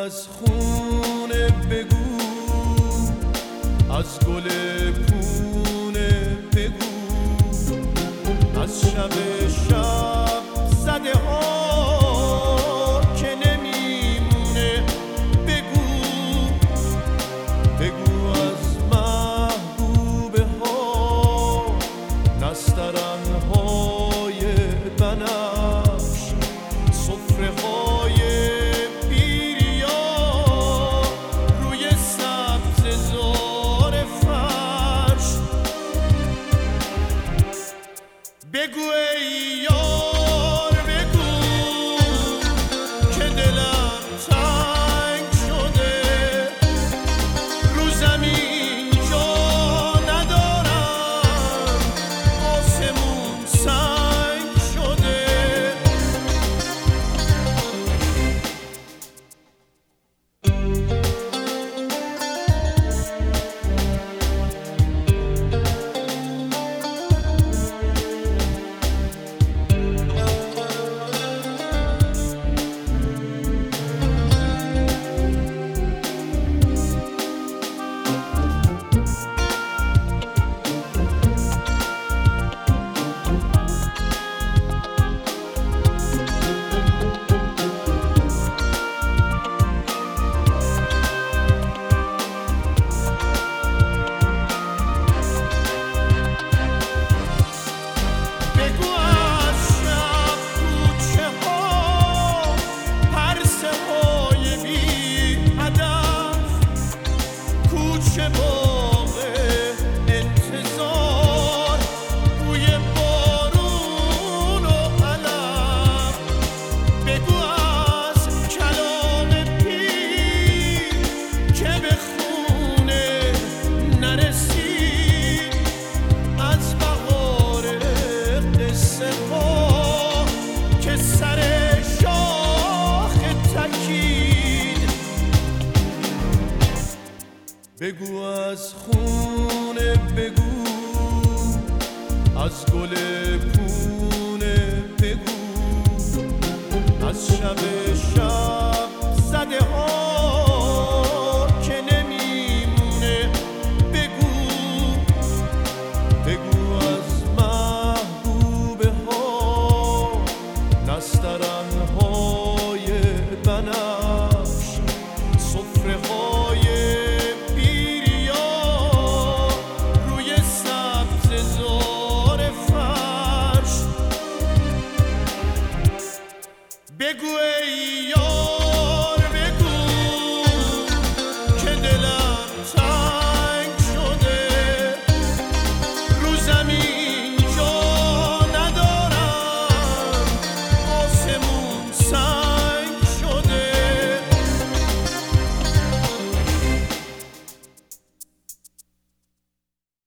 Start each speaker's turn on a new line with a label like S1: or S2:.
S1: از خونه بگو، از گل پونه بگو، از شب زده ها که نمیمونه بگو، بگو از محبوبه ها، نسترن های بنفش، سفره های بیریا روی سبز زار فرش. بگو ای یار بگو که دلم تنگ شده، رو زمین جا ندارم، آسمون سنگ شده. بگو از خونه بگو، از گل پونه بگو، از شب زده ها که نمیمونه بگو، بگو از محبوبه ها، نسترن ها